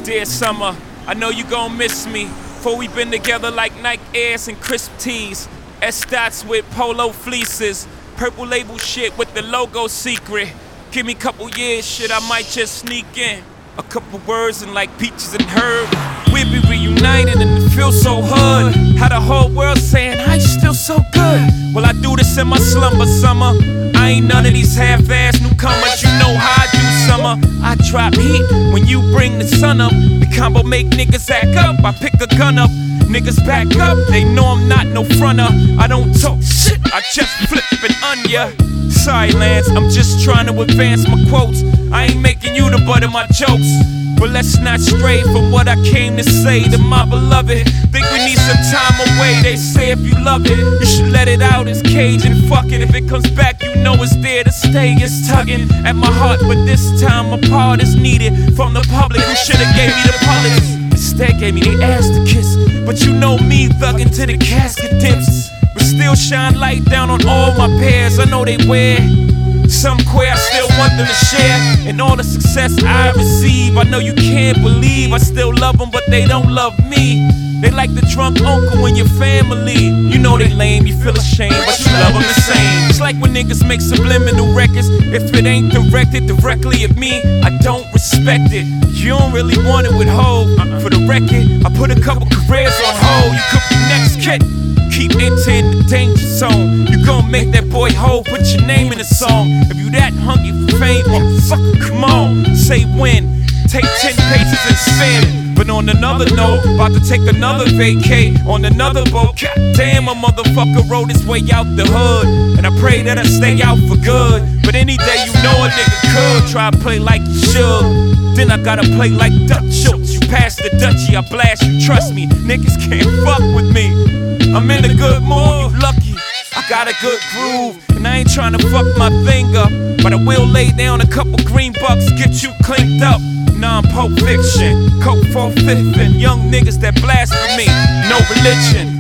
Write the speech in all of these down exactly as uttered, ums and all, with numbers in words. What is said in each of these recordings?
Dear Summer, I know you gon' miss me. For we been together like Nike Airs and crisp tees. S-Dots with polo fleeces. Purple label shit with the logo secret. Give me a couple years, shit, I might just sneak in. A couple words and like peaches and herb. We'll be reunited and it feels so hood. How the whole world saying, how you still so good? Well, I do this in my slumber summer. I ain't none of these half-ass newcomers. You know how I do summer. I drop heat when you bring the sun up. The combo make niggas act up. I pick a gun up. Niggas back up. They know I'm not no fronter. I don't talk shit. I just flip it on ya. Sorry, Lance. I'm just trying to advance my quotes. I ain't making you the butt of my jokes. But let's not stray from what I came to say to my beloved. Think we need some time away. They say if you love it, you should let it out. It's cage and fuck it. If it comes back, you know it's there to stay. It's tugging at my heart, but this time a part is needed from the public who should've gave me the politics. Instead gave me the ass to kiss. But you know me, thugging to the casket dips. But still shine light down on all my pairs. I know they wear some queer, I still want them to share. And all the success I receive, I know you can't believe I still love them, but they don't love me. They like the drunk uncle in your family. You know they lame, you feel ashamed, but you love them the same. It's like when niggas make subliminal records. If it ain't directed directly at me, I don't respect it. You don't really want it with Hov. For the record, I put a couple careers on hold. You could be next, kid. Keep entering the danger zone. You gon' make that boy Hov put your name in the song. If you that hungry for fame, motherfucker, come on. Say when, take ten pages and spin it. But on another note, about to take another vacay on another boat. God damn, a motherfucker rode his way out the hood. And I pray that I stay out for good. But any day you know a nigga could try to play like you should. Then I gotta play like Dutch Schultz. You pass the Dutchie, I blast you, trust me. Niggas can't fuck with me. I'm in a good mood, you lucky. I got a good groove, and I ain't tryna fuck my thing up. But I will lay down a couple green bucks, get you cleaned up. Non-Pulp Fiction, coke for fifth, and young niggas that blasphemy, no religion.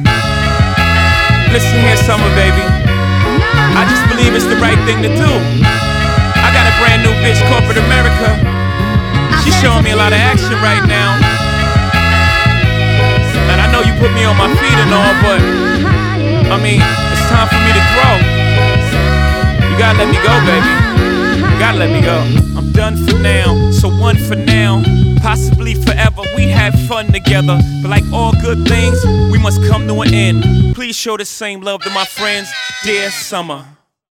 Listen here, Summer, baby. I just believe it's the right thing to do. I got a brand new bitch, corporate America. She's showing me a lot of action right now. And I know you put me on my feet and all, but I mean, it's time for me to grow. You gotta let me go, baby. You gotta let me go. I'm done for now, so one for now. Possibly forever, we had fun together. But like all good things, we must come to an end. Please show the same love to my friends, dear Summer.